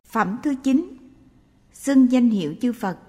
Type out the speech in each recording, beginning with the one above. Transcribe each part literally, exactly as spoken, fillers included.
Phẩm thứ chín, xưng danh hiệu chư Phật.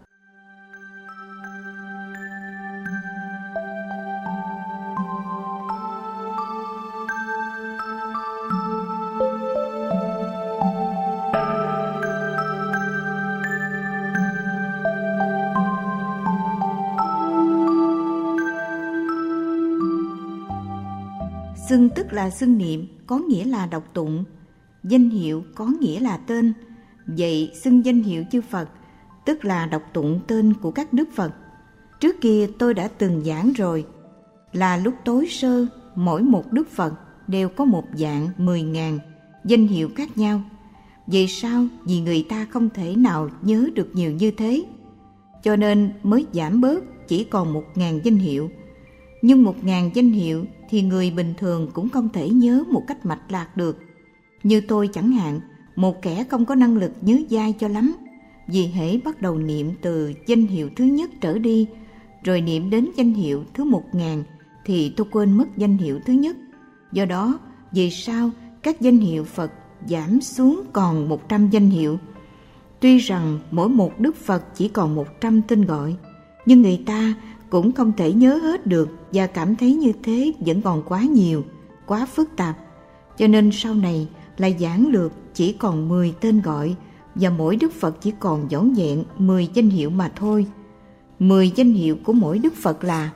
Xưng tức là xưng niệm, có nghĩa là đọc tụng. Danh hiệu có nghĩa là tên. Vậy xưng danh hiệu chư Phật tức là đọc tụng tên của các đức Phật. Trước kia tôi đã từng giảng rồi, là lúc tối sơ mỗi một đức Phật đều có một dạng mười ngàn danh hiệu khác nhau. Vậy sao? Vì người ta không thể nào nhớ được nhiều như thế, cho nên mới giảm bớt chỉ còn một ngàn danh hiệu. Nhưng một ngàn danh hiệu thì người bình thường cũng không thể nhớ một cách mạch lạc được. Như tôi chẳng hạn, một kẻ không có năng lực nhớ dai cho lắm, vì hễ bắt đầu niệm từ danh hiệu thứ nhất trở đi, rồi niệm đến danh hiệu thứ một ngàn, thì tôi quên mất danh hiệu thứ nhất. Do đó, vì sao các danh hiệu Phật giảm xuống còn một trăm danh hiệu? Tuy rằng mỗi một đức Phật chỉ còn một trăm tên gọi, nhưng người ta cũng không thể nhớ hết được và cảm thấy như thế vẫn còn quá nhiều, quá phức tạp. Cho nên sau này lại giảng lược chỉ còn mười tên gọi, và mỗi đức Phật chỉ còn vỏn vẹn mười danh hiệu mà thôi. mười danh hiệu của mỗi đức Phật là: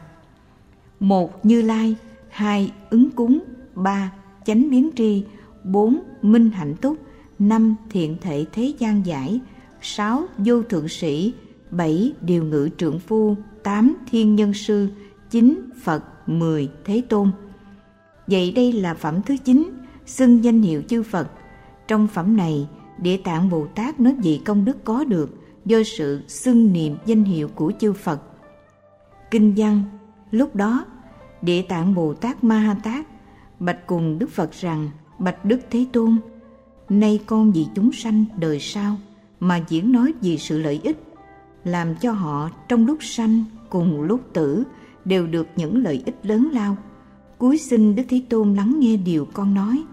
một Như Lai, hai Ứng Cúng, ba Chánh Biến Tri, bốn Minh Hạnh Túc, năm Thiện Thể Thế Gian Giải, sáu Vô Thượng Sĩ, bảy Điều Ngự Trượng Phu, tám Thiên Nhân Sư, chín Phật, mười Thế Tôn. Vậy đây là phẩm thứ chín, xưng danh hiệu chư Phật. Trong phẩm này, Địa Tạng Bồ Tát nói về công đức có được do sự xưng niệm danh hiệu của chư Phật. Kinh văn: lúc đó Địa Tạng Bồ Tát Ma Ha Tát bạch cùng Đức Phật rằng: bạch Đức Thế Tôn, nay con vì chúng sanh đời sau mà diễn nói vì sự lợi ích, làm cho họ trong lúc sanh cùng lúc tử đều được những lợi ích lớn lao. Cúi xin Đức Thế Tôn lắng nghe điều con nói.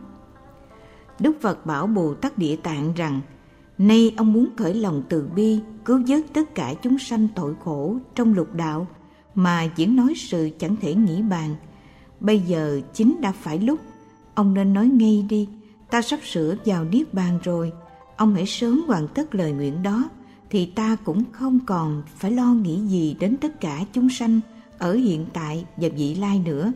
Đức Phật bảo Bồ Tát Địa Tạng rằng: nay ông muốn khởi lòng từ bi cứu vớt tất cả chúng sanh tội khổ trong lục đạo mà diễn nói sự chẳng thể nghĩ bàn. Bây giờ chính đã phải lúc, ông nên nói ngay đi, ta sắp sửa vào niết bàn rồi. Ông hãy sớm hoàn tất lời nguyện đó, thì ta cũng không còn phải lo nghĩ gì đến tất cả chúng sanh ở hiện tại và vị lai nữa.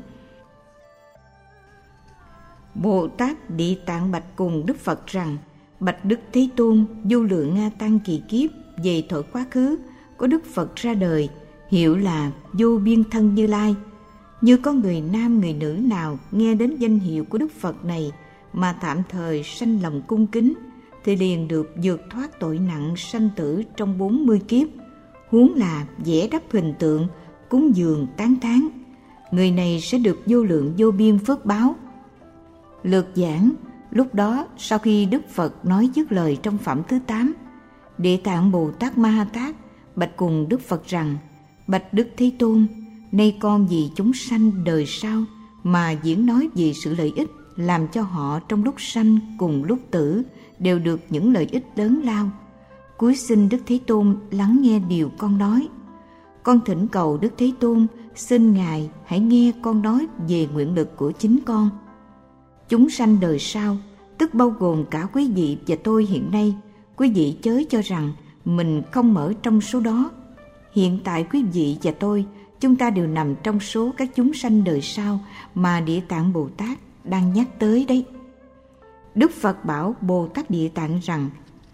Bồ Tát Địa Tạng bạch cùng Đức Phật rằng: bạch Đức Thế Tôn, vô lượng Nga Tăng kỳ kiếp về thuở quá khứ có Đức Phật ra đời, hiệu là Vô Biên Thân Như Lai. Như có người nam người nữ nào nghe đến danh hiệu của Đức Phật này mà tạm thời sanh lòng cung kính, thì liền được vượt thoát tội nặng sanh tử trong bốn mươi kiếp. Huống là vẽ đắp hình tượng, cúng dường tán thán, người này sẽ được vô lượng vô biên phước báo. Lược giảng: lúc đó sau khi Đức Phật nói dứt lời trong phẩm thứ tám, Địa Tạng Bồ Tát Ma Ha Tát bạch cùng Đức Phật rằng: bạch Đức Thế Tôn, nay con vì chúng sanh đời sau mà diễn nói về sự lợi ích, làm cho họ trong lúc sanh cùng lúc tử đều được những lợi ích lớn lao. Cúi xin Đức Thế Tôn lắng nghe điều con nói. Con thỉnh cầu Đức Thế Tôn xin Ngài hãy nghe con nói về nguyện lực của chính con. Chúng sanh đời sau, tức bao gồm cả quý vị và tôi hiện nay, quý vị chớ cho rằng mình không ở trong số đó. Hiện tại quý vị và tôi, chúng ta đều nằm trong số các chúng sanh đời sau mà Địa Tạng Bồ Tát đang nhắc tới đấy. Đức Phật bảo Bồ Tát Địa Tạng rằng: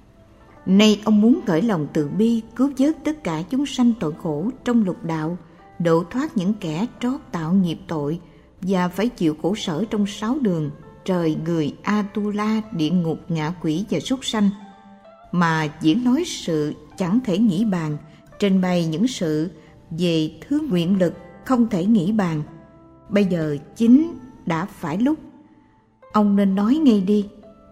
nay ông muốn khởi lòng từ bi cứu vớt tất cả chúng sanh tội khổ trong lục đạo, độ thoát những kẻ trót tạo nghiệp tội và phải chịu khổ sở trong sáu đường trời, người, Atula, địa ngục, ngạ quỷ và súc sanh, mà diễn nói sự chẳng thể nghĩ bàn, trình bày những sự về thứ nguyện lực không thể nghĩ bàn. Bây giờ chính đã phải lúc, ông nên nói ngay đi.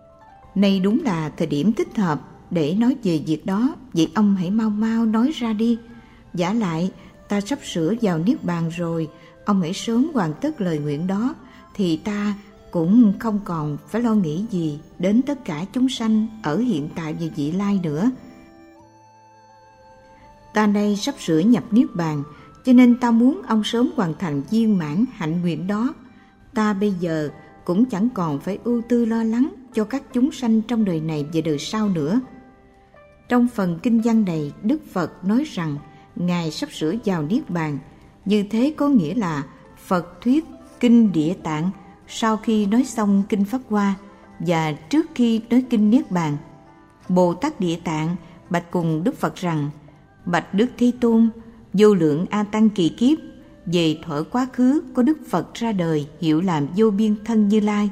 Nay đúng là thời điểm thích hợp để nói về việc đó, vậy ông hãy mau mau nói ra đi. Vả lại ta sắp sửa vào niết bàn rồi, ông hãy sớm hoàn tất lời nguyện đó, thì ta cũng không còn phải lo nghĩ gì đến tất cả chúng sanh ở hiện tại và vị lai nữa. Ta đây sắp sửa nhập niết bàn, cho nên ta muốn ông sớm hoàn thành viên mãn hạnh nguyện đó. Ta bây giờ cũng chẳng còn phải ưu tư lo lắng cho các chúng sanh trong đời này và đời sau nữa. Trong phần kinh văn này, Đức Phật nói rằng Ngài sắp sửa vào niết bàn. Như thế có nghĩa là Phật thuyết kinh Địa Tạng sau khi nói xong kinh Pháp Hoa và trước khi nói kinh Niết Bàn. Bồ Tát Địa Tạng bạch cùng Đức Phật rằng: Bạch Đức Thế Tôn, vô lượng A Tăng kỳ kiếp về thuở quá khứ có Đức Phật ra đời hiệu làm vô biên thân Như Lai.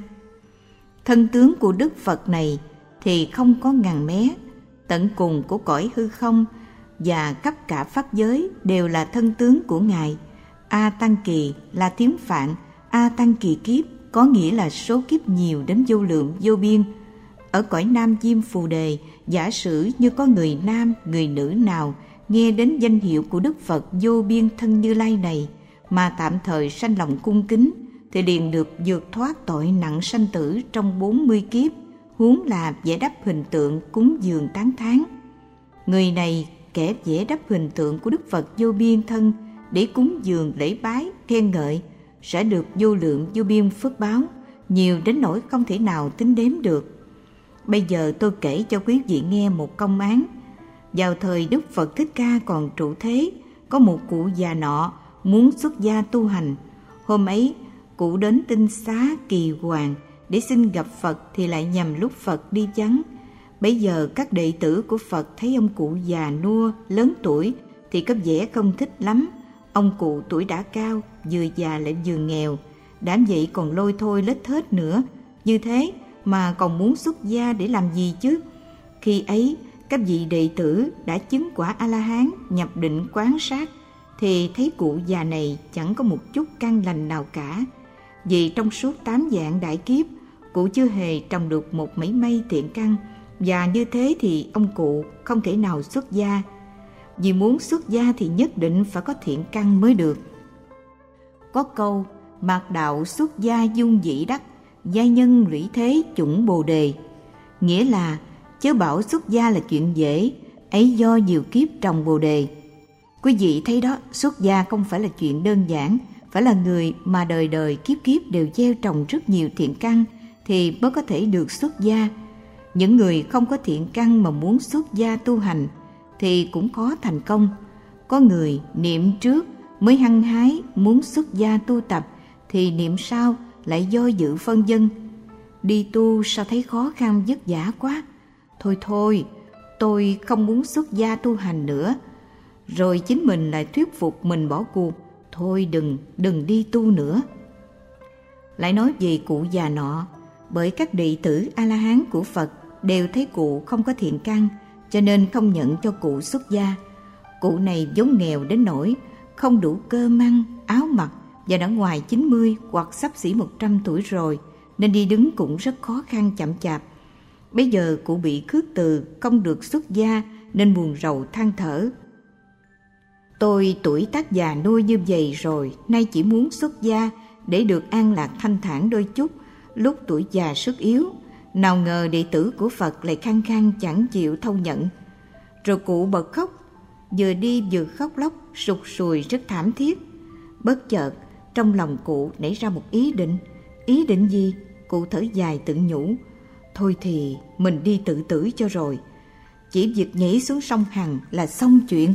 Thân tướng của Đức Phật này thì không có ngàn mé, tận cùng của cõi hư không và khắp cả pháp giới đều là thân tướng của Ngài. A Tăng kỳ là tiếng Phạn, A Tăng kỳ kiếp có nghĩa là số kiếp nhiều đến vô lượng vô biên. Ở cõi Nam Diêm Phù Đề, giả sử như có người nam, người nữ nào nghe đến danh hiệu của Đức Phật vô biên thân Như Lai này mà tạm thời sanh lòng cung kính, thì liền được vượt thoát tội nặng sanh tử trong bốn mươi kiếp, huống là vẽ đắp hình tượng cúng dường tán thán. Người này kẻ vẽ đắp hình tượng của Đức Phật vô biên thân để cúng dường lễ bái khen ngợi sẽ được vô lượng vô biên phước báo, nhiều đến nỗi không thể nào tính đếm được. Bây giờ tôi kể cho quý vị nghe một công án. Vào thời Đức Phật Thích Ca còn trụ thế, có một cụ già nọ muốn xuất gia tu hành. Hôm ấy, cụ đến tinh xá Kỳ Hoàng để xin gặp Phật thì lại nhằm lúc Phật đi vắng. Bấy giờ các đệ tử của Phật thấy ông cụ già nua, lớn tuổi thì có vẻ không thích lắm. Ông cụ tuổi đã cao, vừa già lại vừa nghèo, đã vậy còn lôi thôi lết thết nữa. Như thế mà còn muốn xuất gia để làm gì chứ? Khi ấy, các vị đệ tử đã chứng quả A-la-hán nhập định quán sát thì thấy cụ già này chẳng có một chút căn lành nào cả. Vì trong suốt tám vạn đại kiếp, cụ chưa hề trồng được một mảy may thiện căn, và như thế thì ông cụ không thể nào xuất gia. Vì muốn xuất gia thì nhất định phải có thiện căn mới được. Có câu mạt đạo xuất gia dung dĩ đắc, giai nhân lũy thế chủng bồ đề. Nghĩa là chớ bảo xuất gia là chuyện dễ, ấy do nhiều kiếp trồng bồ đề. Quý vị thấy đó, xuất gia không phải là chuyện đơn giản, phải là người mà đời đời kiếp kiếp đều gieo trồng rất nhiều thiện căn thì mới có thể được xuất gia. Những người không có thiện căn mà muốn xuất gia tu hành thì cũng khó thành công. Có người niệm trước mới hăng hái muốn xuất gia tu tập thì niệm sau lại do dự phân vân. Đi tu sao thấy khó khăn vất vả quá, thôi thôi tôi không muốn xuất gia tu hành nữa. Rồi chính mình lại thuyết phục mình bỏ cuộc, thôi đừng, đừng đi tu nữa. Lại nói về cụ già nọ, bởi các đệ tử A-la-hán của Phật đều thấy cụ không có thiện căn, cho nên không nhận cho cụ xuất gia. Cụ này vốn nghèo đến nỗi không đủ cơm ăn, áo mặc và đã ngoài chín mươi hoặc xấp xỉ một trăm tuổi rồi, nên đi đứng cũng rất khó khăn chậm chạp. Bây giờ cụ bị khước từ, không được xuất gia nên buồn rầu than thở. Tôi tuổi tác già nuôi như vậy rồi, nay chỉ muốn xuất gia để được an lạc thanh thản đôi chút, lúc tuổi già sức yếu. Nào ngờ đệ tử của Phật lại khăng khăng chẳng chịu thâu nhận. Rồi cụ bật khóc, vừa đi vừa khóc lóc, sụt sùi rất thảm thiết. Bất chợt, trong lòng cụ nảy ra một ý định. Ý định gì? Cụ thở dài tự nhủ, thôi thì mình đi tự tử cho rồi. Chỉ việc nhảy xuống sông Hằng là xong chuyện.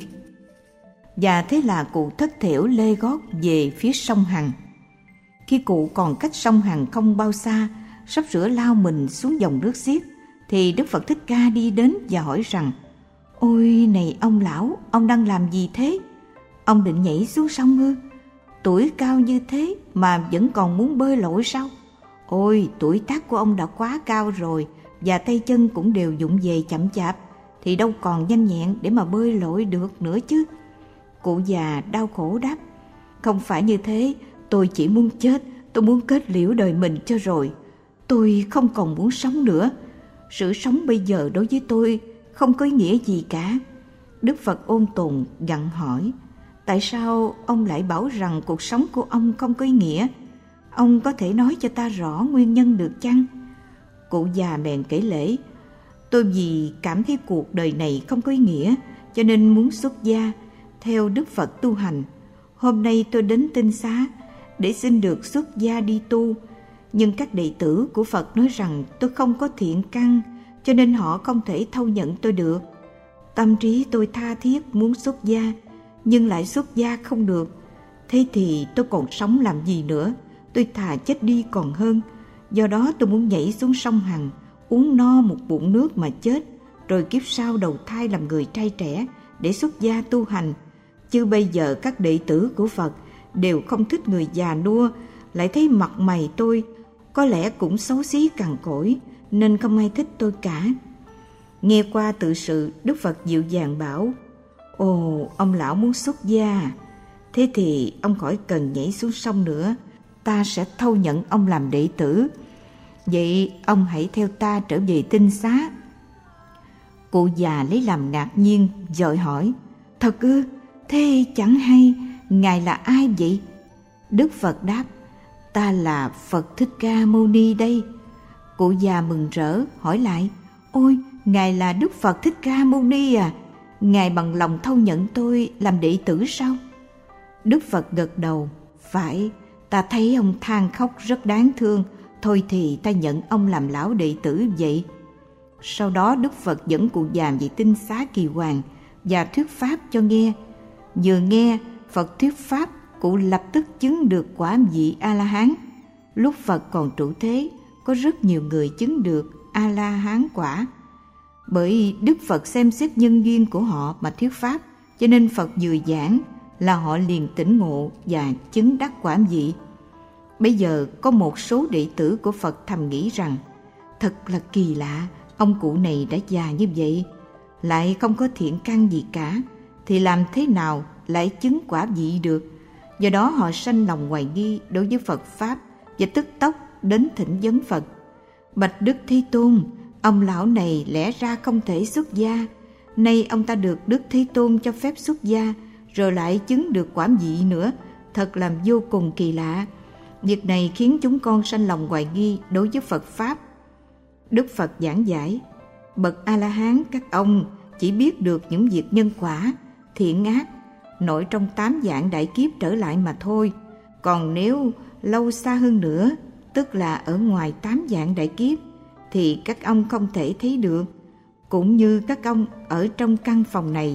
Và thế là cụ thất thểu lê gót về phía sông Hằng. Khi cụ còn cách sông Hằng không bao xa, sắp sửa lao mình xuống dòng nước xiết, thì Đức Phật Thích Ca đi đến và hỏi rằng: Ôi này ông lão, ông đang làm gì thế? Ông định nhảy xuống sông ư? Tuổi cao như thế mà vẫn còn muốn bơi lội sao? Ôi, tuổi tác của ông đã quá cao rồi, và tay chân cũng đều vụng về chậm chạp, thì đâu còn nhanh nhẹn để mà bơi lội được nữa chứ. Cụ già đau khổ đáp: Không phải như thế, tôi chỉ muốn chết, tôi muốn kết liễu đời mình cho rồi. Tôi không còn muốn sống nữa. Sự sống bây giờ đối với tôi không có ý nghĩa gì cả. Đức Phật ôn tồn gặng hỏi: Tại sao ông lại bảo rằng cuộc sống của ông không có ý nghĩa? Ông có thể nói cho ta rõ nguyên nhân được chăng? Cụ già bèn kể lễ. Tôi vì cảm thấy cuộc đời này không có ý nghĩa, cho nên muốn xuất gia, theo Đức Phật tu hành. Hôm nay tôi đến Tinh Xá để xin được xuất gia đi tu. Nhưng các đệ tử của Phật nói rằng tôi không có thiện căn, cho nên họ không thể thâu nhận tôi được. Tâm trí tôi tha thiết muốn xuất gia, nhưng lại xuất gia không được. Thế thì tôi còn sống làm gì nữa? Tôi thà chết đi còn hơn. Do đó tôi muốn nhảy xuống sông Hằng, uống no một bụng nước mà chết, rồi kiếp sau đầu thai làm người trai trẻ để xuất gia tu hành. Chứ bây giờ các đệ tử của Phật đều không thích người già nua, lại thấy mặt mày tôi có lẽ cũng xấu xí cằn cỗi, nên không ai thích tôi cả. Nghe qua tự sự, Đức Phật dịu dàng bảo: Ồ, ông lão muốn xuất gia, thế thì ông khỏi cần nhảy xuống sông nữa, ta sẽ thâu nhận ông làm đệ tử. Vậy ông hãy theo ta trở về Tinh Xá. Cụ già lấy làm ngạc nhiên, vội hỏi: Thật ư? Thế chẳng hay, ngài là ai vậy? Đức Phật đáp: Ta là Phật Thích Ca Mâu Ni đây. Cụ già mừng rỡ hỏi lại: Ôi, ngài là Đức Phật Thích Ca Mâu Ni à? Ngài bằng lòng thâu nhận tôi làm đệ tử sao? Đức Phật gật đầu: Phải, ta thấy ông than khóc rất đáng thương, thôi thì ta nhận ông làm lão đệ tử vậy. Sau đó Đức Phật dẫn cụ già về Tinh Xá Kỳ Hoàng và thuyết pháp cho nghe. Vừa nghe Phật thuyết pháp, cụ lập tức chứng được quả vị A-la-hán. Lúc Phật còn trụ thế, có rất nhiều người chứng được A-la-hán quả. Bởi Đức Phật xem xét nhân duyên của họ mà thuyết pháp, cho nên Phật vừa giảng là họ liền tỉnh ngộ và chứng đắc quả vị. Bây giờ có một số đệ tử của Phật thầm nghĩ rằng: Thật là kỳ lạ, ông cụ này đã già như vậy, lại không có thiện căn gì cả, thì làm thế nào lại chứng quả vị được? Do đó họ sanh lòng hoài nghi đối với Phật Pháp và tức tốc đến thỉnh vấn Phật: Bạch Đức Thế Tôn, ông lão này lẽ ra không thể xuất gia, nay ông ta được Đức Thế Tôn cho phép xuất gia, rồi lại chứng được quả vị nữa, thật làm vô cùng kỳ lạ. Việc này khiến chúng con sanh lòng hoài nghi đối với Phật Pháp. Đức Phật giảng giải: Bậc A-la-hán các ông chỉ biết được những việc nhân quả, thiện ác, nội trong tám dạng đại kiếp trở lại mà thôi. Còn nếu lâu xa hơn nữa, tức là ở ngoài tám dạng đại kiếp, thì các ông không thể thấy được. Cũng như các ông ở trong căn phòng này,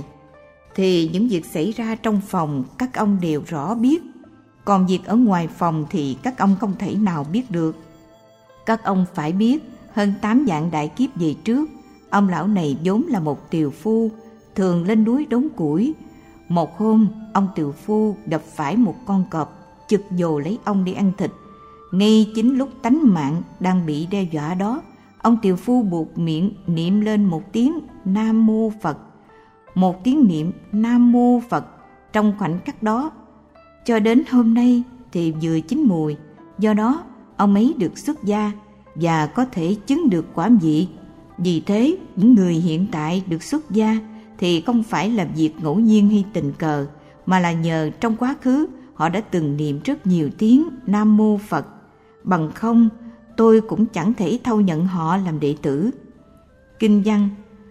thì những việc xảy ra trong phòng các ông đều rõ biết, còn việc ở ngoài phòng thì các ông không thể nào biết được. Các ông phải biết, hơn tám dạng đại kiếp về trước, ông lão này vốn là một tiều phu, thường lên núi đốn củi. Một hôm, ông tiều phu gặp phải một con cọp chực dồ lấy ông đi ăn thịt. Ngay chính lúc tánh mạng đang bị đe dọa đó, ông tiều phu buộc miệng niệm lên một tiếng Nam Mô Phật. Một tiếng niệm Nam Mô Phật trong khoảnh khắc đó, cho đến hôm nay thì vừa chín mùi. Do đó ông ấy được xuất gia và có thể chứng được quả vị. Vì thế những người hiện tại được xuất gia thì không phải là việc ngẫu nhiên hay tình cờ, mà là nhờ trong quá khứ họ đã từng niệm rất nhiều tiếng Nam Mô Phật. Bằng không tôi cũng chẳng thể thâu nhận họ làm đệ tử. Kinh văn: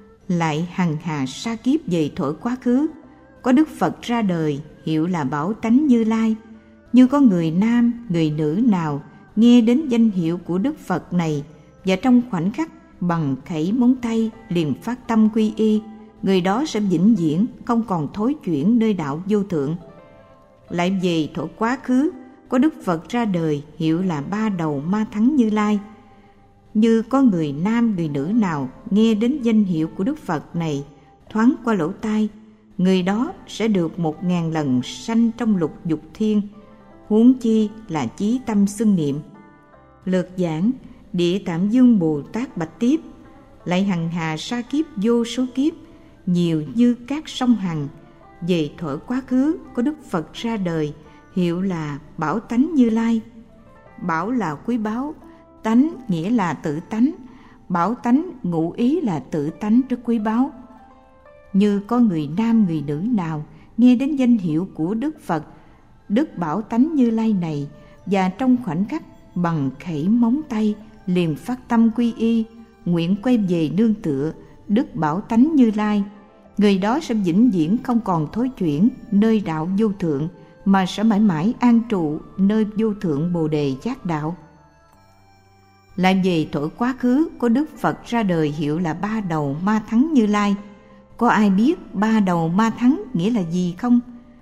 Lại hằng hà sa kiếp về thuở quá khứ, có Đức Phật ra đời hiệu là Bảo Tánh Như Lai. Như có người nam, người nữ nào nghe đến danh hiệu của Đức Phật này, và trong khoảnh khắc bằng khẩy móng tay liền phát tâm quy y, người đó sẽ vĩnh viễn không còn thối chuyển nơi đạo vô thượng. Lại về thuở quá khứ, có Đức Phật ra đời hiệu là Ba Đầu Ma Thắng Như Lai. Như có người nam, người nữ nào nghe đến danh hiệu của Đức Phật này thoáng qua lỗ tai, người đó sẽ được một ngàn lần sanh trong lục dục thiên, huống chi là chí tâm xưng niệm. Lược giảng: Địa Tạng Dương Bồ Tát bạch tiếp: Lại hằng hà sa kiếp vô số kiếp, nhiều như các sông Hằng, về thuở quá khứ có Đức Phật ra đời hiệu là Bảo Tánh Như Lai. Bảo là quý báu, tánh nghĩa là tự tánh, bảo tánh ngụ ý là tự tánh rất quý báu. Như có người nam, người nữ nào nghe đến danh hiệu của Đức Phật, Đức Bảo Tánh Như Lai này, và trong khoảnh khắc bằng khẩy móng tay liền phát tâm quy y, nguyện quay về nương tựa Đức Bảo Tánh Như Lai, người đó sẽ vĩnh viễn không còn thối chuyển nơi đạo vô thượng, mà sẽ mãi mãi an trụ nơi vô thượng Bồ Đề Giác Đạo. Lại về thuở quá khứ, có Đức Phật ra đời hiệu là Ba Đầu Ma Thắng Như Lai. Có ai biết ba đầu ma thắng nghĩa là gì không?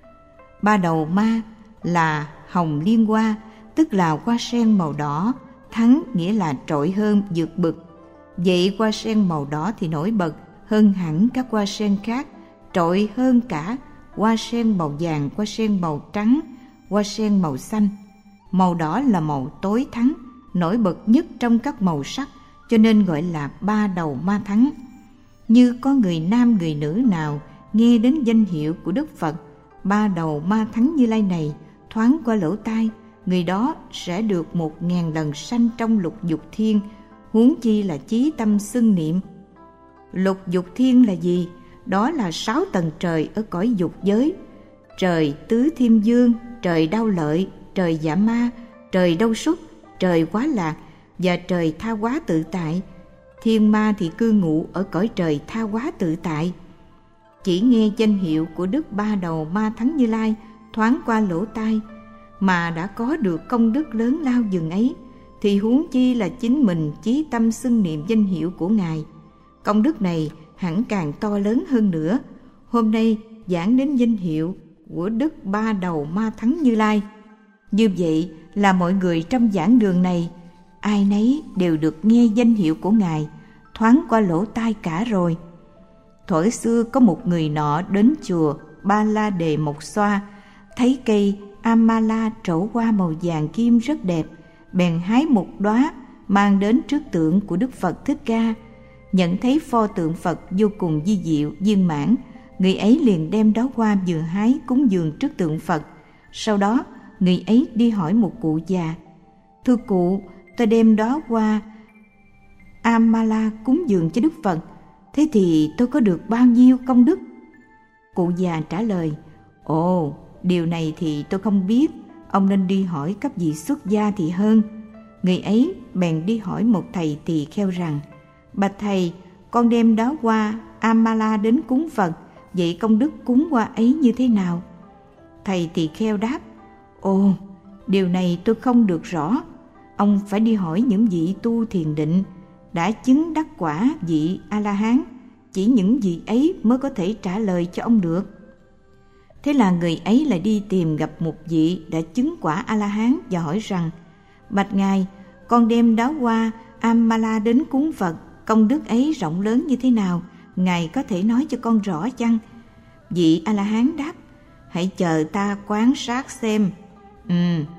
Ba đầu ma là hồng liên hoa, tức là hoa sen màu đỏ. Thắng nghĩa là trội hơn, vượt bực. Vậy hoa sen màu đỏ thì nổi bật hơn hẳn các hoa sen khác, trội hơn cả hoa sen màu vàng, hoa sen màu trắng, hoa sen màu xanh. Màu đỏ là màu tối thắng, nổi bật nhất trong các màu sắc, cho nên gọi là ba đầu ma thắng. Như có người nam người nữ nào nghe đến danh hiệu của Đức Phật Ba Đầu Ma Thắng Như Lai này thoáng qua lỗ tai, người đó sẽ được một ngàn lần sanh trong lục dục thiên, huống chi là chí tâm xưng niệm. Lục dục thiên là gì? Đó là sáu tầng trời ở cõi dục giới: trời tứ thiên dương, trời đau lợi, trời dạ ma, trời đau xuất, trời quá lạc và trời tha hóa tự tại. Thiên ma thì cư ngụ ở cõi trời tha hóa tự tại. Chỉ nghe danh hiệu của Đức Ba Đầu Ma Thắng Như Lai thoáng qua lỗ tai mà đã có được công đức lớn lao dường ấy, thì huống chi là chính mình chí tâm xưng niệm danh hiệu của Ngài. Công đức này hẳn càng to lớn hơn nữa. Hôm nay giảng đến danh hiệu của Đức Ba Đầu Ma Thắng Như Lai. Như vậy là mọi người trong giảng đường này, ai nấy đều được nghe danh hiệu của Ngài thoáng qua lỗ tai cả rồi. Thuở xưa có một người nọ đến chùa Ba La Đề Mộc Xoa, thấy cây Amala trổ hoa màu vàng kim rất đẹp, bèn hái một đóa mang đến trước tượng của Đức Phật Thích Ca. Nhận thấy pho tượng Phật vô cùng vi diệu viên mãn, người ấy liền đem đóa hoa vừa hái cúng dường trước tượng Phật. Sau đó người ấy đi hỏi một cụ già: "Thưa cụ, tôi đem đóa hoa Amala cúng dường cho Đức Phật, thế thì tôi có được bao nhiêu công đức?" Cụ già trả lời: "Ồ, điều này thì tôi không biết, ông nên đi hỏi các vị xuất gia thì hơn." Người ấy bèn đi hỏi một thầy tỳ kheo rằng: "Bạch thầy, con đem đóa hoa Amala đến cúng Phật, vậy công đức cúng hoa ấy như thế nào?" Thầy tỳ kheo đáp: "Ồ, điều này tôi không được rõ. Ông phải đi hỏi những vị tu thiền định đã chứng đắc quả vị A-la-hán, chỉ những vị ấy mới có thể trả lời cho ông được." Thế là người ấy lại đi tìm gặp một vị đã chứng quả A-la-hán và hỏi rằng: "Bạch Ngài, con đem đóa hoa Amala đến cúng Phật, công đức ấy rộng lớn như thế nào? Ngài có thể nói cho con rõ chăng?" Vị A-la-hán đáp: "Hãy chờ ta quan sát xem. Ừ,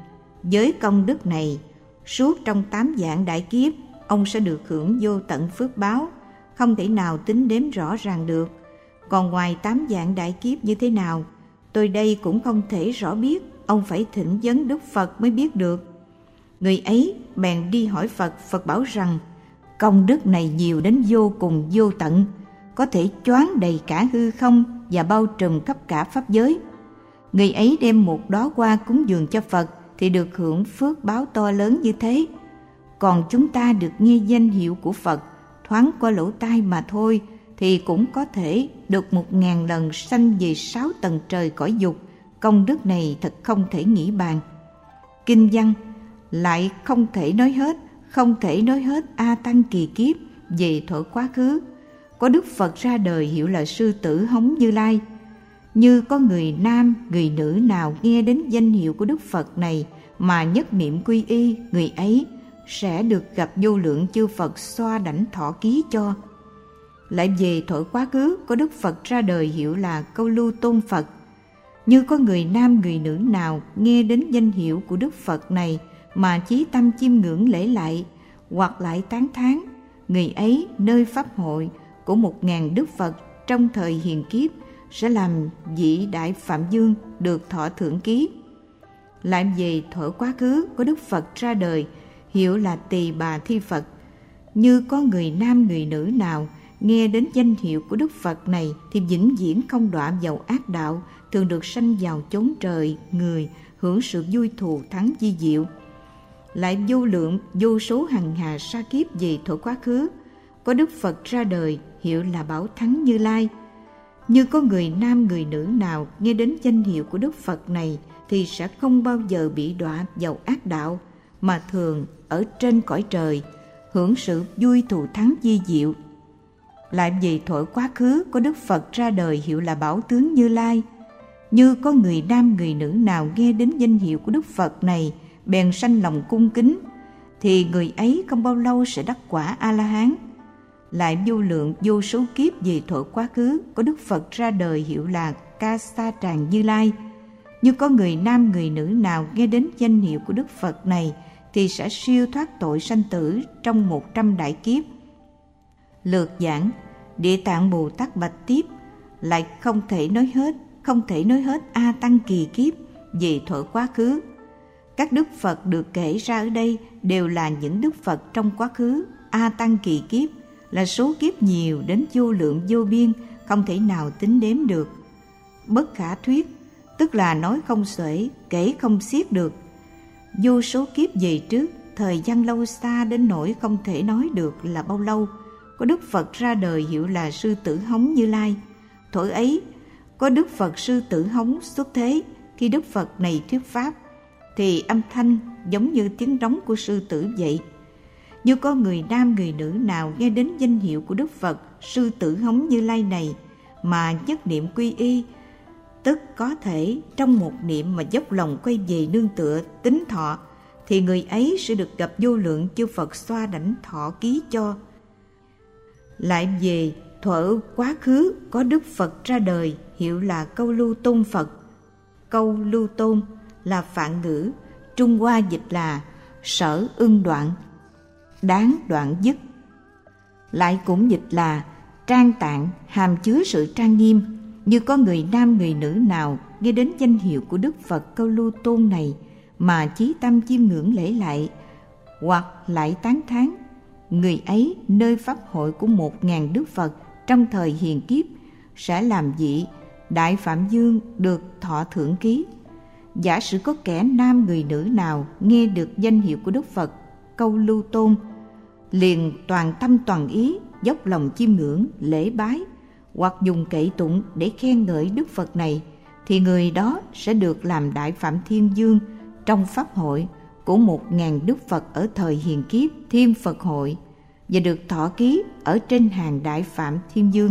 với công đức này, suốt trong tám vạn đại kiếp, ông sẽ được hưởng vô tận phước báo, không thể nào tính đếm rõ ràng được. Còn ngoài tám vạn đại kiếp như thế nào, tôi đây cũng không thể rõ biết, ông phải thỉnh vấn Đức Phật mới biết được." Người ấy bèn đi hỏi Phật. Phật bảo rằng công đức này nhiều đến vô cùng vô tận, có thể choáng đầy cả hư không và bao trùm khắp cả pháp giới. Người ấy đem một đóa hoa cúng dường cho Phật thì được hưởng phước báo to lớn như thế. Còn chúng ta được nghe danh hiệu của Phật thoáng qua lỗ tai mà thôi, thì cũng có thể được một ngàn lần sanh về sáu tầng trời cõi dục. Công đức này thật không thể nghĩ bàn. Kinh văn lại không thể nói hết, không thể nói hết A Tăng kỳ kiếp về thuở quá khứ. Có Đức Phật ra đời hiệu là Sư Tử Hống Như Lai. Như có người nam, người nữ nào nghe đến danh hiệu của Đức Phật này mà nhất niệm quy y, người ấy sẽ được gặp vô lượng chư Phật xoa đảnh thọ ký cho. Lại về thuở quá khứ, có Đức Phật ra đời hiệu là Câu Lưu Tôn Phật. Như có người nam người nữ nào nghe đến danh hiệu của Đức Phật này mà chí tâm chiêm ngưỡng lễ lại hoặc lại tán thán, người ấy nơi pháp hội của một ngàn Đức Phật trong thời hiền kiếp sẽ làm vị Đại Phạm Dương, được thọ thượng ký. Lại về thuở quá khứ, có Đức Phật ra đời hiệu là Tỳ Bà Thi Phật. Như có người nam người nữ nào nghe đến danh hiệu của Đức Phật này thì vĩnh viễn không đọa vào ác đạo, thường được sanh vào chốn trời người, hưởng sự vui thù thắng vi diệu. Lại vô lượng vô số hằng hà sa kiếp về thuở quá khứ, có Đức Phật ra đời hiệu là Bảo Thắng Như Lai. Như có người nam người nữ nào nghe đến danh hiệu của Đức Phật này thì sẽ không bao giờ bị đọa vào ác đạo, mà thường ở trên cõi trời, hưởng sự vui thù thắng vi diệu. Lại vì thuở quá khứ có Đức Phật ra đời hiệu là Bảo Tướng Như Lai. Như có người nam người nữ nào nghe đến danh hiệu của Đức Phật này bèn sanh lòng cung kính, thì người ấy không bao lâu sẽ đắc quả A-la-hán. Lại vô lượng vô số kiếp về thuở quá khứ có Đức Phật ra đời hiệu là Ca Sa Tràng Như Lai. Như có người nam người nữ nào nghe đến danh hiệu của Đức Phật này thì sẽ siêu thoát tội sanh tử trong một trăm đại kiếp. Lược giảng, Địa Tạng Bồ Tát bạch tiếp: lại không thể nói hết, không thể nói hết A Tăng kỳ kiếp về thuở quá khứ. Các Đức Phật được kể ra ở đây đều là những Đức Phật trong quá khứ. A Tăng kỳ kiếp là số kiếp nhiều đến vô lượng vô biên, không thể nào tính đếm được. Bất khả thuyết, tức là nói không xuể, kể không xiết được. Vô số kiếp về trước, thời gian lâu xa đến nỗi không thể nói được là bao lâu, có Đức Phật ra đời hiệu là Sư Tử Hống Như Lai. Thuở ấy, có Đức Phật Sư Tử Hống xuất thế. Khi Đức Phật này thuyết pháp, thì âm thanh giống như tiếng rống của sư tử vậy. Như có người nam người nữ nào nghe đến danh hiệu của Đức Phật Sư Tử Hống Như Lai này mà nhất niệm quy y, tức có thể trong một niệm mà dốc lòng quay về nương tựa tính thọ, thì người ấy sẽ được gặp vô lượng chư Phật xoa đảnh thọ ký cho. Lại về thuở quá khứ có Đức Phật ra đời hiệu là Câu Lưu Tôn Phật. Câu Lưu Tôn là Phạn ngữ, Trung Hoa dịch là sở ưng đoạn, đáng đoạn dứt. Lại cũng dịch là trang tạng, hàm chứa sự trang nghiêm. Như có người nam người nữ nào nghe đến danh hiệu của Đức Phật Câu Lưu Tôn này mà chí tâm chiêm ngưỡng lễ lại, hoặc lại tán thán, người ấy nơi pháp hội của một ngàn Đức Phật trong thời hiền kiếp sẽ làm vị Đại Phạm Dương được thọ thưởng ký. Giả sử có kẻ nam người nữ nào nghe được danh hiệu của Đức Phật Câu Lưu Tôn, liền toàn tâm toàn ý dốc lòng chiêm ngưỡng lễ bái, hoặc dùng kệ tụng để khen ngợi Đức Phật này, thì người đó sẽ được làm Đại Phạm Thiên Dương trong pháp hội của một ngàn Đức Phật ở thời hiền kiếp Thiên Phật hội, và được thọ ký ở trên hàng Đại Phạm Thiên Dương.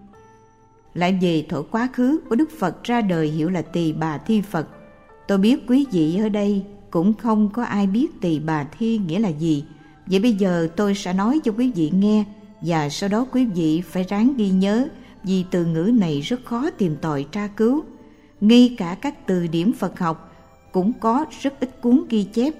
Lại về thuở quá khứ của Đức Phật ra đời hiệu là Tỳ Bà Thi Phật. Tôi biết quý vị ở đây cũng không có ai biết Tỳ Bà Thi nghĩa là gì. Vậy bây giờ tôi sẽ nói cho quý vị nghe, và sau đó quý vị phải ráng ghi nhớ, vì từ ngữ này rất khó tìm tòi tra cứu. Ngay cả các từ điển Phật học cũng có rất ít cuốn ghi chép.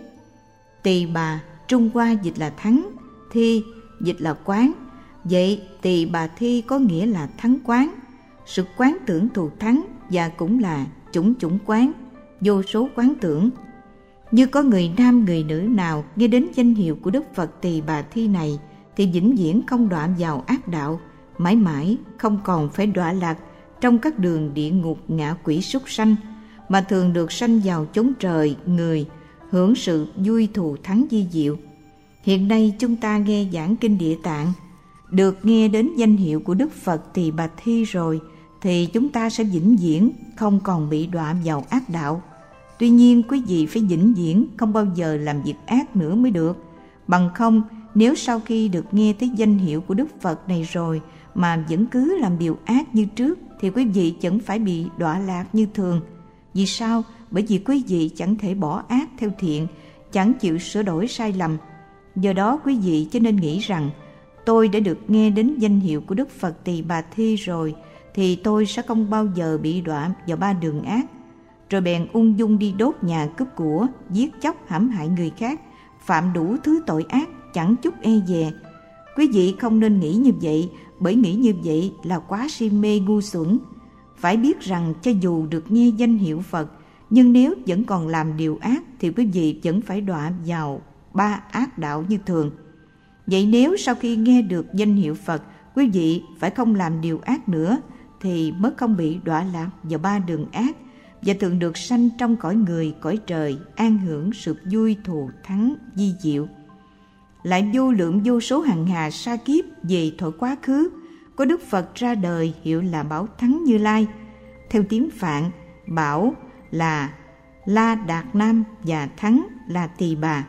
Tỳ Bà Trung Hoa dịch là thắng, thi dịch là quán. Vậy Tỳ Bà Thi có nghĩa là thắng quán, sự quán tưởng thù thắng, và cũng là chủng chủng quán, vô số quán tưởng. Như có người nam người nữ nào nghe đến danh hiệu của Đức Phật Tỳ Bà Thi này thì vĩnh viễn không đọa vào ác đạo, mãi mãi không còn phải đọa lạc trong các đường địa ngục ngạ quỷ súc sanh, mà thường được sanh vào chốn trời người, hưởng sự vui thù thắng vi diệu. Hiện nay chúng ta nghe giảng kinh Địa Tạng, được nghe đến danh hiệu của Đức Phật Tỳ Bà Thi rồi, thì chúng ta sẽ vĩnh viễn không còn bị đọa vào ác đạo. Tuy nhiên quý vị phải vĩnh viễn không bao giờ làm việc ác nữa mới được. Bằng không, nếu sau khi được nghe tới danh hiệu của Đức Phật này rồi mà vẫn cứ làm điều ác như trước, thì quý vị chẳng phải bị đọa lạc như thường. Vì sao? Bởi vì quý vị chẳng thể bỏ ác theo thiện, chẳng chịu sửa đổi sai lầm. Do đó quý vị cho nên nghĩ rằng, tôi đã được nghe đến danh hiệu của Đức Phật Tỳ Bà Thi rồi, thì tôi sẽ không bao giờ bị đọa vào ba đường ác. Rồi bèn ung dung đi đốt nhà, cướp của, giết chóc hãm hại người khác, phạm đủ thứ tội ác, chẳng chút e dè. Quý vị không nên nghĩ như vậy, bởi nghĩ như vậy là quá si mê ngu xuẩn. Phải biết rằng cho dù được nghe danh hiệu Phật, nhưng nếu vẫn còn làm điều ác thì quý vị vẫn phải đọa vào ba ác đạo như thường. Vậy nếu sau khi nghe được danh hiệu Phật, quý vị phải không làm điều ác nữa, thì mới không bị đọa lạc vào ba đường ác, và thường được sanh trong cõi người, cõi trời, an hưởng sự vui thù thắng vi diệu. Lại vô lượng vô số hằng hà sa kiếp về thuở quá khứ, có Đức Phật ra đời hiệu là Bảo Thắng Như Lai. Theo tiếng Phạn, Bảo là La Đạt Nam và Thắng là Tỳ Bà.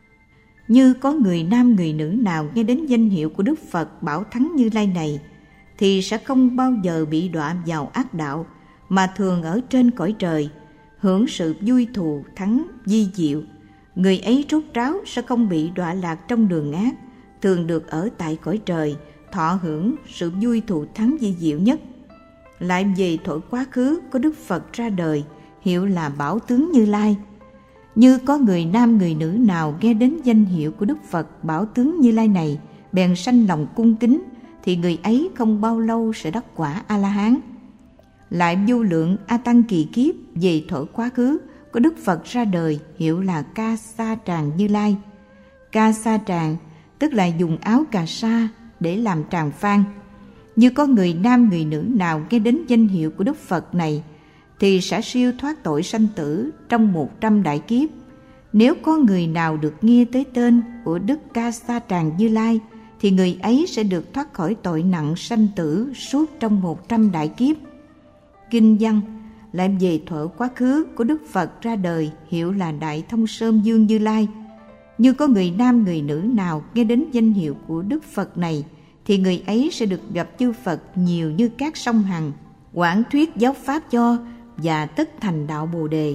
Như có người nam người nữ nào nghe đến danh hiệu của Đức Phật Bảo Thắng Như Lai này thì sẽ không bao giờ bị đọa vào ác đạo, mà thường ở trên cõi trời, hưởng sự vui thù thắng vi diệu. Người ấy rốt ráo sẽ không bị đọa lạc trong đường ác, thường được ở tại cõi trời, thọ hưởng sự vui thù thắng vi diệu nhất. Lại về thuở quá khứ, có Đức Phật ra đời hiệu là Bảo Tướng Như Lai. Như có người nam người nữ nào nghe đến danh hiệu của Đức Phật Bảo Tướng Như Lai này bèn sanh lòng cung kính, thì người ấy không bao lâu sẽ đắc quả A-la-hán. Lại vô lượng A Tăng kỳ kiếp về thuở quá khứ, có Đức Phật ra đời hiệu là Ca Sa Tràng Như Lai. Ca Sa Tràng tức là dùng áo cà sa để làm tràng phan. Như có người nam người nữ nào nghe đến danh hiệu của Đức Phật này thì sẽ siêu thoát tội sanh tử trong một trăm đại kiếp. Nếu có người nào được nghe tới tên của Đức Ca Sa Tràng Như Lai thì người ấy sẽ được thoát khỏi tội nặng sanh tử suốt trong một trăm đại kiếp. Kinh văn lại về thuở quá khứ, của Đức Phật ra đời hiệu là Đại Thông Sơn Dương Như Lai. Như có người nam người nữ nào nghe đến danh hiệu của Đức Phật này thì người ấy sẽ được gặp chư Phật nhiều như các sông Hằng, quảng thuyết giáo pháp cho và tất thành đạo Bồ Đề.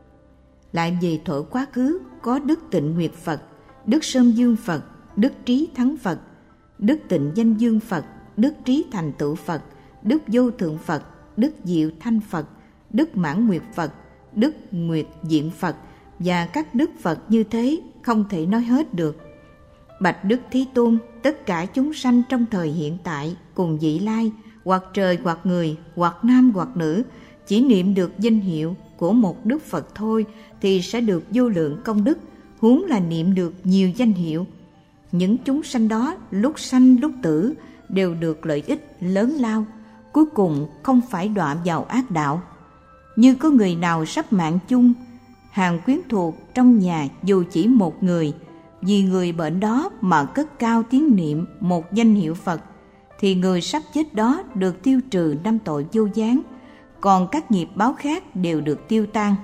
Lại về thuở quá khứ, có Đức Tịnh Nguyệt Phật, Đức Sơn Dương Phật, Đức Trí Thắng Phật, Đức Tịnh Danh Dương Phật, Đức Trí Thành Tựu Phật, Đức Vô Thượng Phật, Đức Diệu Thanh Phật, Đức Mãn Nguyệt Phật, Đức Nguyệt Diện Phật và các Đức Phật như thế không thể nói hết được. Bạch Đức Thế Tôn, tất cả chúng sanh trong thời hiện tại cùng vị lai, hoặc trời hoặc người, hoặc nam hoặc nữ, chỉ niệm được danh hiệu của một Đức Phật thôi thì sẽ được vô lượng công đức, huống là niệm được nhiều danh hiệu. Những chúng sanh đó lúc sanh lúc tử đều được lợi ích lớn lao, cuối cùng không phải đọa vào ác đạo. Như có người nào sắp mạng chung, hàng quyến thuộc trong nhà dù chỉ một người, vì người bệnh đó mà cất cao tiếng niệm một danh hiệu Phật, thì người sắp chết đó được tiêu trừ năm tội vô gián, còn các nghiệp báo khác đều được tiêu tan.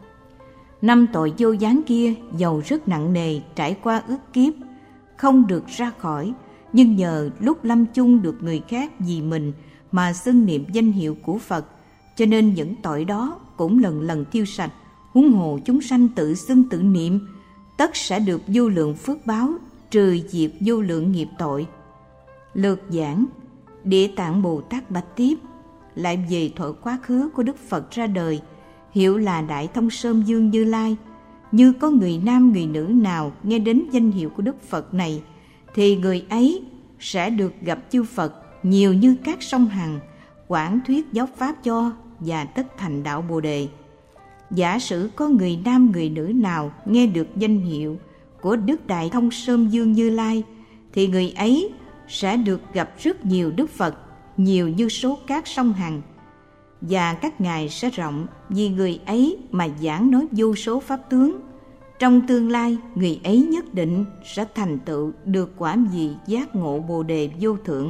Năm tội vô gián kia dầu rất nặng nề, trải qua ức kiếp, không được ra khỏi, nhưng nhờ lúc lâm chung được người khác vì mình mà xưng niệm danh hiệu của Phật, cho nên những tội đó cũng lần lần tiêu sạch. Huống hồ chúng sanh tự xưng tự niệm, tất sẽ được vô lượng phước báo, trừ diệt vô lượng nghiệp tội. Lược giảng, Địa Tạng Bồ Tát bạch tiếp: lại về thuở quá khứ, của Đức Phật ra đời hiệu là Đại Thông Sơn Dương Như Lai. Như có người nam người nữ nào nghe đến danh hiệu của Đức Phật này thì người ấy sẽ được gặp chư Phật nhiều như các sông Hằng, quảng thuyết giáo pháp cho và tất thành đạo Bồ Đề. Giả sử có người nam người nữ nào nghe được danh hiệu của Đức Đại Thông Sơn Dương Như Lai thì người ấy sẽ được gặp rất nhiều Đức Phật, nhiều như số các sông Hằng, và các ngài sẽ rộng vì người ấy mà giảng nói vô số pháp tướng. Trong tương lai, người ấy nhất định sẽ thành tựu được quả vị giác ngộ Bồ Đề vô thượng.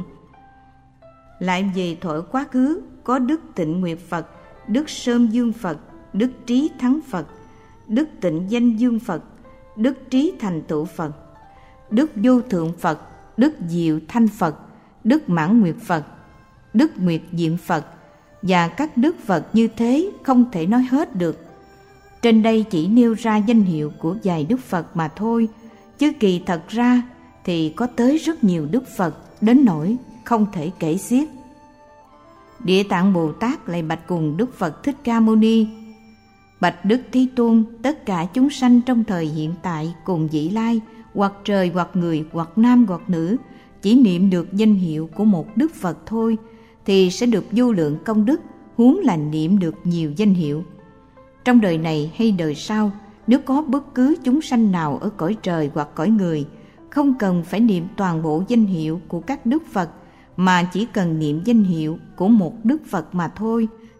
Lại về thuở quá khứ, có Đức Tịnh Nguyệt Phật, Đức Sơn Dương Phật, Đức Trí Thắng Phật, Đức Tịnh Danh Dương Phật, Đức Trí Thành Tựu Phật, Đức Vô Thượng Phật, Đức Diệu Thanh Phật, Đức Mãn Nguyệt Phật, Đức Nguyệt Diện Phật và các Đức Phật như thế không thể nói hết được. Trên đây chỉ nêu ra danh hiệu của vài Đức Phật mà thôi, chứ kỳ thật ra thì có tới rất nhiều Đức Phật đến nỗi không thể kể xiết. Địa Tạng Bồ Tát lại bạch cùng Đức Phật Thích Ca Mâu Ni: bạch Đức Thế Tôn, tất cả chúng sanh trong thời hiện tại cùng vị lai, hoặc trời hoặc người, hoặc nam hoặc nữ, chỉ niệm được danh hiệu của một Đức Phật thôi thì sẽ được vô lượng công đức, huống là niệm được nhiều danh hiệu. Trong đời này hay đời sau, nếu có bất cứ chúng sanh nào ở cõi trời hoặc cõi người, không cần phải niệm toàn bộ danh hiệu của các Đức Phật, mà chỉ cần niệm danh hiệu của một Đức Phật mà thôi,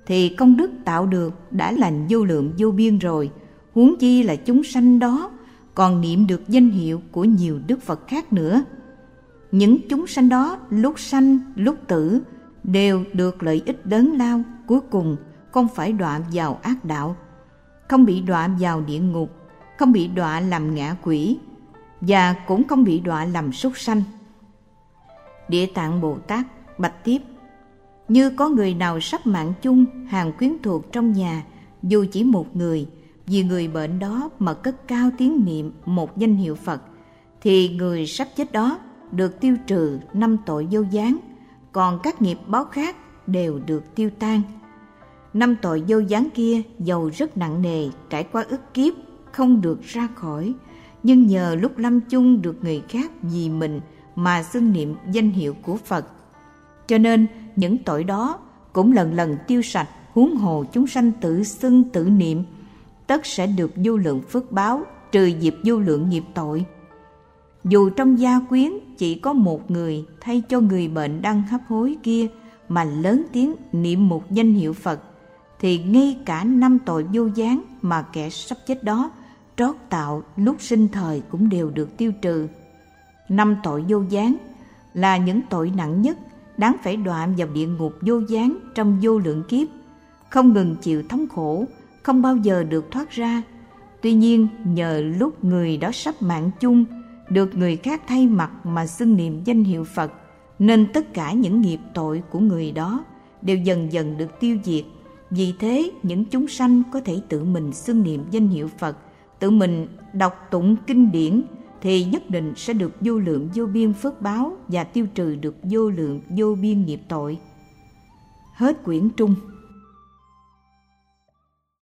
thì công đức tạo được đã là vô lượng vô biên rồi, huống chi là chúng sanh đó còn niệm được danh hiệu của nhiều Đức Phật khác nữa. Những chúng sanh đó lúc sanh lúc tử đều được lợi ích lớn lao, cuối cùng không phải đọa vào ác đạo, không bị đọa vào địa ngục, không bị đọa làm ngạ quỷ, và cũng không bị đọa làm súc sanh. Địa Tạng Bồ Tát bạch tiếp: như có người nào sắp mạng chung hàng quyến thuộc trong nhà, dù chỉ một người, vì người bệnh đó mà cất cao tiếng niệm một danh hiệu Phật, thì người sắp chết đó được tiêu trừ năm tội vô gián, còn các nghiệp báo khác đều được tiêu tan. Năm tội vô gián kia dầu rất nặng nề, trải qua ức kiếp không được ra khỏi, nhưng nhờ lúc lâm chung được người khác vì mình mà xưng niệm danh hiệu của Phật, cho nên những tội đó cũng lần lần tiêu sạch. Huống hồ chúng sanh tự xưng tự niệm, tất sẽ được vô lượng phước báo, trừ diệt vô lượng nghiệp tội. Dù trong gia quyến chỉ có một người, thay cho người bệnh đang hấp hối kia mà lớn tiếng niệm một danh hiệu Phật, thì ngay cả năm tội vô gián mà kẻ sắp chết đó trót tạo lúc sinh thời cũng đều được tiêu trừ. Năm tội vô gián là những tội nặng nhất, đáng phải đọa vào địa ngục vô gián trong vô lượng kiếp, không ngừng chịu thống khổ, không bao giờ được thoát ra. Tuy nhiên nhờ lúc người đó sắp mạng chung, được người khác thay mặt mà xưng niệm danh hiệu Phật, nên tất cả những nghiệp tội của người đó đều dần dần được tiêu diệt. Vì thế những chúng sanh có thể tự mình xưng niệm danh hiệu Phật, tự mình đọc tụng kinh điển, thì nhất định sẽ được vô lượng vô biên phước báo và tiêu trừ được vô lượng vô biên nghiệp tội. Hết quyển trung.